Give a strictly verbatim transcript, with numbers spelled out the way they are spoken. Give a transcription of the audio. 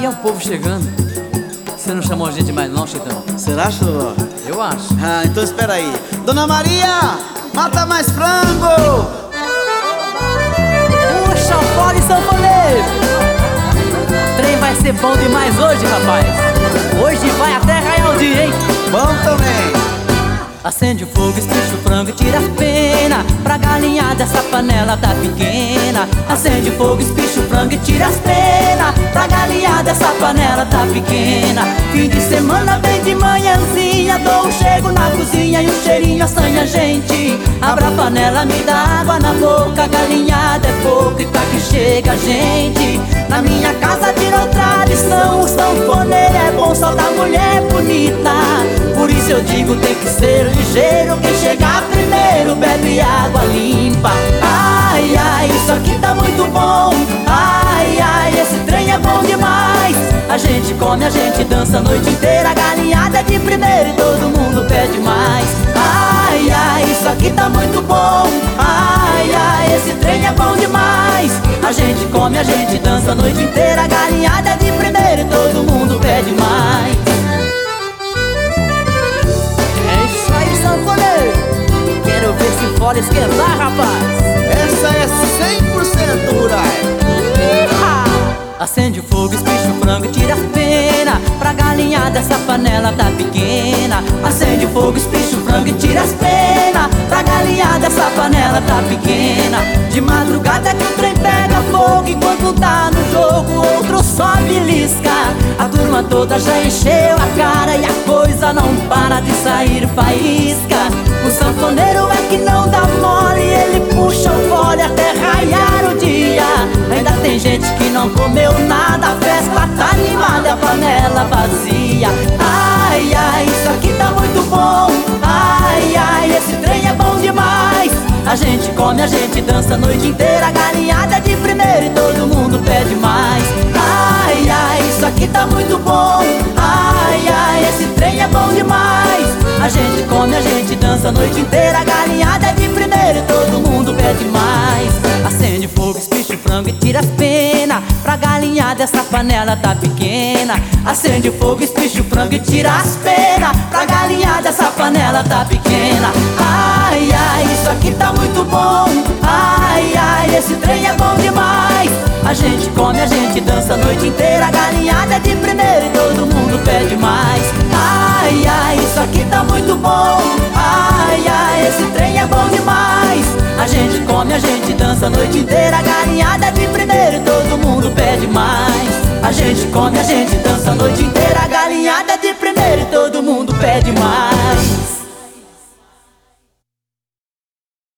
E é o povo chegando. Você não chamou a gente mais não, Chitão? Será, Choró? Eu acho. Ah, então espera aí. Dona Maria, mata mais frango! Puxa, fora e sanfoneiro! Trem vai ser bom demais hoje, rapaz. Hoje vai até raiar o dia, hein? Bom também. Acende o fogo, espicha o frango e tira as penas. Pra galinhada essa panela tá pequena. Acende o fogo, espicha o frango e tira as penas. Pra galinhada essa panela tá pequena. Fim de semana bem de manhãzinha, dou um chego na cozinha e um cheirinho assanha a gente. Abra a panela, me dá água na boca. A galinhada é pouco e pra que chega a gente. Na minha casa virou tradição, o sanfoneiro é bom só da mulher bonita. Por isso eu digo tem que ser ligeiro, quem chegar primeiro bebe água limpa. Ai, ai, isso aqui tá muito bom. Ai, ai, esse trem é bom demais. A gente come, a gente dança a noite inteira. A galinhada é de primeiro e todo mundo pede mais. Ai, ai, isso aqui tá muito bom. Ai, ai, esse trem é bom demais. A gente come, a gente dança a noite inteira. A galinhada é de primeiro e todo mundo pede mais. É isso aí, sanfoneiro. Quero ver se fora esquentar, rapaz. Essa é cem por cento Murai. Acende o fogo, espicha o frango e tira as penas. Pra galinhada essa panela tá pequena. Acende o fogo, espicha o frango e tira as penas. Pra galinhada essa panela tá pequena. De madrugada que o trem pega fogo. Enquanto tá no jogo outro só belisca. A turma toda já encheu a cara e a coisa não para de sair faísca. O sanfoneiro é que não dá mole, ele puxa o fole até raiar o dia. Ainda tem gente que não comeu nada, a festa tá animada, a panela vazia. Ai, ai, isso aqui tá muito bom. Ai, ai, esse trem é bom demais. A gente come, a gente dança a noite inteira. A galinhada é de primeiro e todo mundo pede mais. Ai, ai, isso aqui tá muito bom. Ai, ai, esse trem é bom demais. A gente come, a gente dança a noite inteira. A galinhada é de primeiro e todo mundo pede mais. Acende fogo, espicha o frango e tira as penas. Pra galinhada essa panela tá pequena. Acende o fogo, espicha o frango e tira as penas. Pra galinhada essa panela tá pequena. Ai, ai, isso aqui tá muito bom. Ai, ai, esse trem é bom demais. A gente come, a gente dança a noite inteira. A galinhada é de primeiro e todo mundo pede mais. Ai, ai, isso aqui tá muito bom. Ai, ai, esse trem é bom demais. A gente come, a gente dança a noite inteira. A galinhada é de primeiro e todo mundo pede mais. A gente come, a gente dança a noite inteira. A galinhada é de primeiro e todo mundo pede mais.